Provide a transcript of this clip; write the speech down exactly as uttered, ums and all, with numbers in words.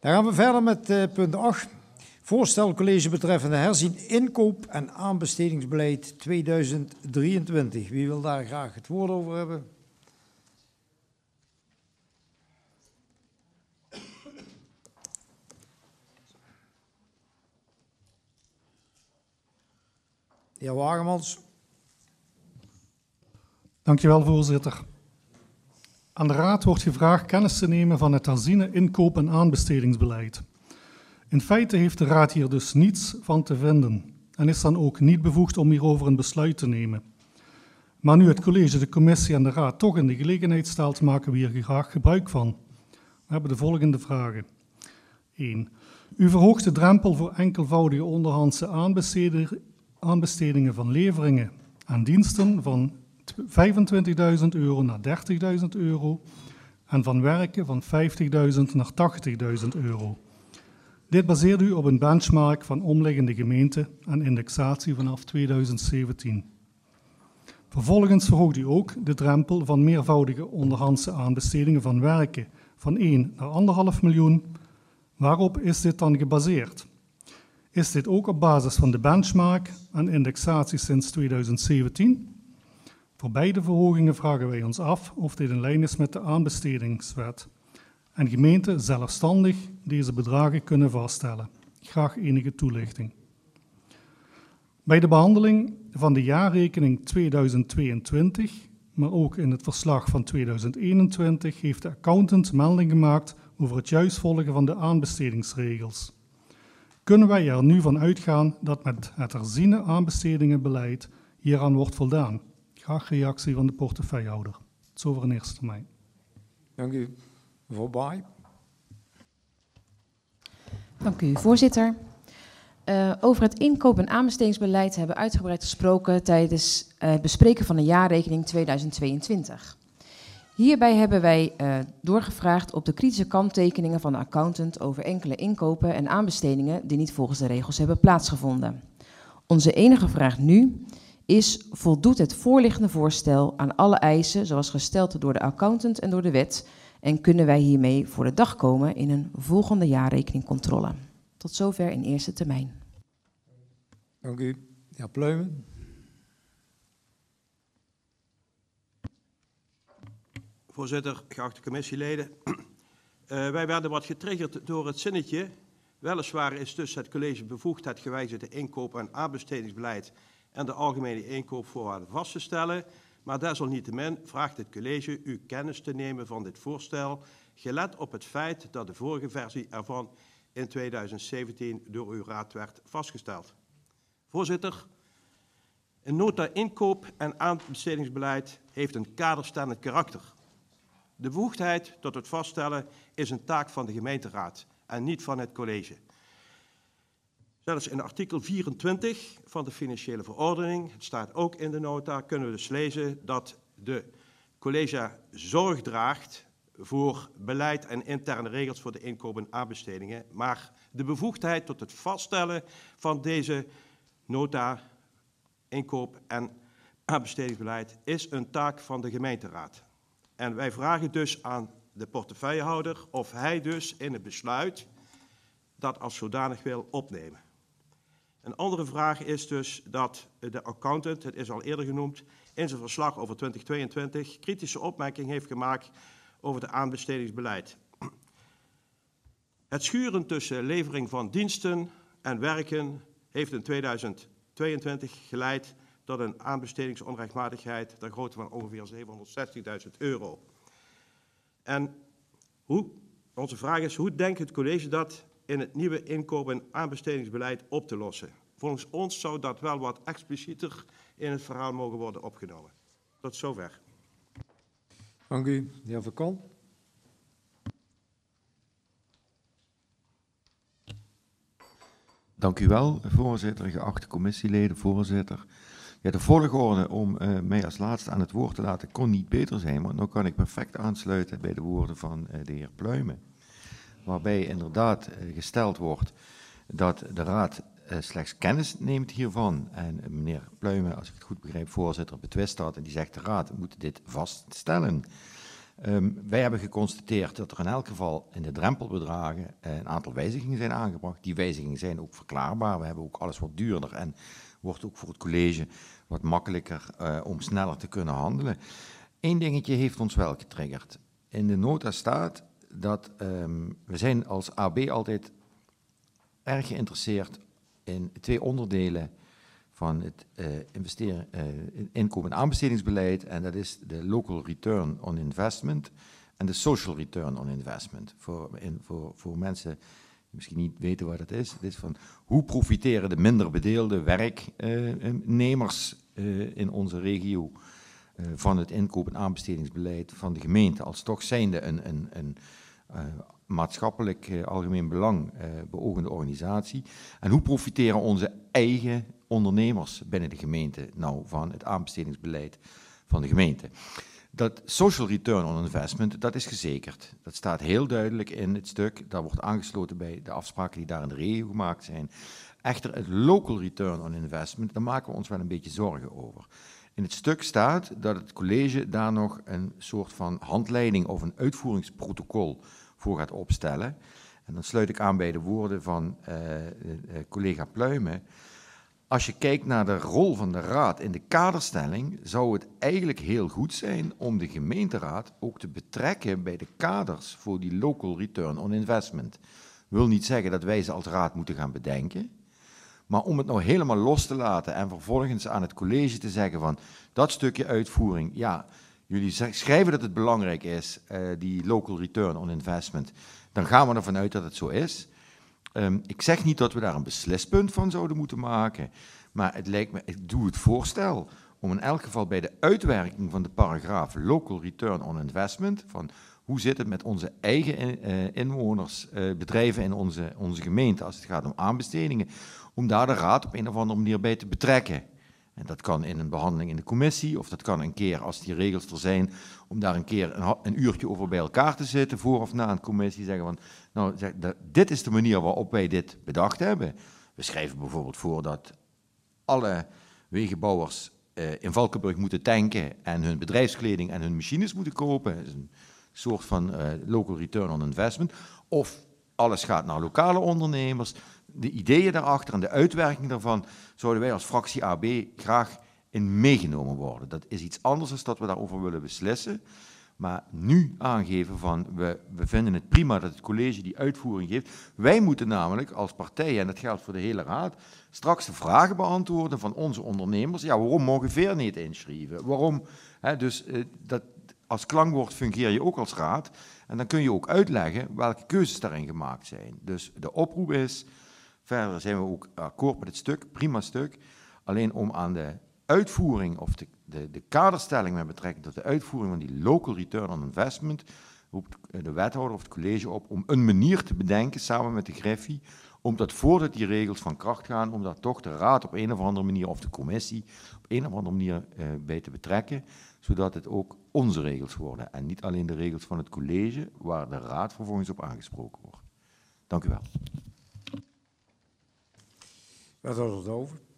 Dan gaan we verder met uh, punt acht. Voorstel college betreffende herzien inkoop- en aanbestedingsbeleid tweeduizend drieëntwintig. Wie wil daar graag het woord over hebben? De heer Wagemans. Dankjewel, voorzitter. Aan de Raad wordt gevraagd kennis te nemen van het herziene inkoop- en aanbestedingsbeleid. In feite heeft de Raad hier dus niets van te vinden en is dan ook niet bevoegd om hierover een besluit te nemen. Maar nu het college, de commissie en de Raad toch in de gelegenheid stelt, maken we hier graag gebruik van. We hebben de volgende vragen. één. U verhoogt de drempel voor enkelvoudige onderhandse aanbestedingen van leveringen en diensten van vijfentwintigduizend euro naar dertigduizend euro en van werken van vijftigduizend naar tachtigduizend euro. Dit baseert u op een benchmark van omliggende gemeenten en indexatie vanaf tweeduizend zeventien. Vervolgens verhoogt u ook de drempel van meervoudige onderhandse aanbestedingen van werken van één naar anderhalf miljoen. Waarop is dit dan gebaseerd? Is dit ook op basis van de benchmark en indexatie sinds tweeduizend zeventien? Voor beide verhogingen vragen wij ons af of dit in lijn is met de aanbestedingswet en gemeenten zelfstandig deze bedragen kunnen vaststellen. Graag enige toelichting. Bij de behandeling van de jaarrekening tweeduizend tweeëntwintig, maar ook in het verslag van tweeduizend eenentwintig, heeft de accountant melding gemaakt over het juist volgen van de aanbestedingsregels. Kunnen wij er nu van uitgaan dat met het herziene aanbestedingenbeleid hieraan wordt voldaan? Graag reactie van de portefeuillehouder. Zover in eerste termijn. Dank u. Mevrouw Baai. Dank u, voorzitter. Uh, over het inkoop- en aanbestedingsbeleid hebben we uitgebreid gesproken tijdens uh, het bespreken van de jaarrekening tweeduizend tweeëntwintig. Hierbij hebben wij uh, doorgevraagd op de kritische kanttekeningen van de accountant over enkele inkopen en aanbestedingen die niet volgens de regels hebben plaatsgevonden. Onze enige vraag nu is: voldoet het voorliggende voorstel aan alle eisen zoals gesteld door de accountant en door de wet en kunnen wij hiermee voor de dag komen in een volgende jaarrekeningcontrole? Tot zover in eerste termijn. Dank u. De heer Pluimen. Voorzitter, geachte commissieleden. Uh, wij werden wat getriggerd door het zinnetje. Weliswaar is dus het college bevoegd het gewijzigde inkoop- en aanbestedingsbeleid en de algemene inkoopvoorwaarden vast te stellen. Maar desalniettemin vraagt het college u kennis te nemen van dit voorstel, gelet op het feit dat de vorige versie ervan in tweeduizend zeventien door uw raad werd vastgesteld. Voorzitter, een nota inkoop- en aanbestedingsbeleid heeft een kaderstellend karakter. De bevoegdheid tot het vaststellen is een taak van de gemeenteraad en niet van het college. Zelfs in artikel vierentwintig van de financiële verordening, het staat ook in de nota, kunnen we dus lezen dat de college zorg draagt voor beleid en interne regels voor de inkoop- en aanbestedingen. Maar de bevoegdheid tot het vaststellen van deze nota, inkoop- en aanbestedingsbeleid is een taak van de gemeenteraad. En wij vragen dus aan de portefeuillehouder of hij dus in het besluit dat als zodanig wil opnemen. Een andere vraag is dus dat de accountant, het is al eerder genoemd, in zijn verslag over twintig tweeëntwintig kritische opmerking heeft gemaakt over het aanbestedingsbeleid. Het schuren tussen levering van diensten en werken heeft in tweeduizend tweeëntwintig geleid tot een aanbestedingsonrechtmatigheid ter grootte van ongeveer zevenhonderdzestigduizend euro. En hoe, onze vraag is, hoe denkt het college dat in het nieuwe inkoop- en aanbestedingsbeleid op te lossen? Volgens ons zou dat wel wat explicieter in het verhaal mogen worden opgenomen. Tot zover. Dank u. De heer Verkan. Dank u wel, voorzitter, geachte commissieleden, voorzitter. Ja, de volgorde om uh, mij als laatste aan het woord te laten kon niet beter zijn, want nu kan ik perfect aansluiten bij de woorden van uh, de heer Pluimen. Waarbij inderdaad uh, gesteld wordt dat de raad uh, slechts kennis neemt hiervan. En uh, meneer Pluimen, als ik het goed begrijp, voorzitter, betwist dat en die zegt de raad moet dit vaststellen. Um, wij hebben geconstateerd dat er in elk geval in de drempelbedragen uh, een aantal wijzigingen zijn aangebracht. Die wijzigingen zijn ook verklaarbaar. We hebben ook alles wat duurder en wordt ook voor het college wat makkelijker uh, om sneller te kunnen handelen. Eén dingetje heeft ons wel getriggerd. In de nota staat dat um, we zijn als A B altijd erg geïnteresseerd in twee onderdelen van het uh, investeren, uh, inkomen- en aanbestedingsbeleid. En dat is de local return on investment en de social return on investment. Voor, in, voor, voor mensen die misschien niet weten wat dat is. Het is van hoe profiteren de minder bedeelde werknemers uh, in onze regio uh, van het inkoop- en aanbestedingsbeleid van de gemeente. Als toch zijnde een, een, een uh, maatschappelijk uh, algemeen belang uh, beoogende organisatie. En hoe profiteren onze eigen ondernemers binnen de gemeente nou van het aanbestedingsbeleid van de gemeente. Dat social return on investment, dat is gezekerd. Dat staat heel duidelijk in het stuk. Dat wordt aangesloten bij de afspraken die daar in de regio gemaakt zijn. Echter, het local return on investment, daar maken we ons wel een beetje zorgen over. In het stuk staat dat het college daar nog een soort van handleiding of een uitvoeringsprotocol voor gaat opstellen. En dan sluit ik aan bij de woorden van uh, uh, collega Pluijmen. Als je kijkt naar de rol van de raad in de kaderstelling, zou het eigenlijk heel goed zijn om de gemeenteraad ook te betrekken bij de kaders voor die local return on investment. Wil niet zeggen dat wij ze als raad moeten gaan bedenken, maar om het nou helemaal los te laten en vervolgens aan het college te zeggen van dat stukje uitvoering, ja, jullie schrijven dat het belangrijk is, uh, die local return on investment, dan gaan we ervan uit dat het zo is. Um, ik zeg niet dat we daar een beslispunt van zouden moeten maken, maar het lijkt me, ik doe het voorstel om in elk geval bij de uitwerking van de paragraaf local return on investment, van hoe zit het met onze eigen in, uh, inwoners, uh, bedrijven in onze, onze gemeente als het gaat om aanbestedingen, om daar de raad op een of andere manier bij te betrekken. En dat kan in een behandeling in de commissie, of dat kan een keer, als die regels er zijn, om daar een keer een, een uurtje over bij elkaar te zitten, voor of na een commissie, zeggen van, nou, zeg, dat, dit is de manier waarop wij dit bedacht hebben. We schrijven bijvoorbeeld voor dat alle wegenbouwers uh, in Valkenburg moeten tanken en hun bedrijfskleding en hun machines moeten kopen. Dat is een soort van uh, local return on investment. Of alles gaat naar lokale ondernemers. De ideeën daarachter en de uitwerking daarvan zouden wij als fractie A B graag in meegenomen worden. Dat is iets anders dan dat we daarover willen beslissen. Maar nu aangeven van, we, we vinden het prima dat het college die uitvoering geeft. Wij moeten namelijk als partij, en dat geldt voor de hele raad, straks de vragen beantwoorden van onze ondernemers. Ja, waarom mogen Veer niet inschrijven? Waarom? Hè, dus uh, dat, als klankwoord fungeer je ook als raad. En dan kun je ook uitleggen welke keuzes daarin gemaakt zijn. Dus de oproep is, verder zijn we ook akkoord met het stuk, prima stuk. Alleen om aan de uitvoering of de, de, de kaderstelling met betrekking tot de uitvoering van die local return on investment, roept de wethouder of het college op om een manier te bedenken samen met de Griffie, om dat voordat die regels van kracht gaan, om daar toch de raad op een of andere manier of de commissie op een of andere manier uh, bij te betrekken, zodat het ook onze regels worden en niet alleen de regels van het college waar de raad vervolgens op aangesproken wordt. Dank u wel. Wethouder De Over.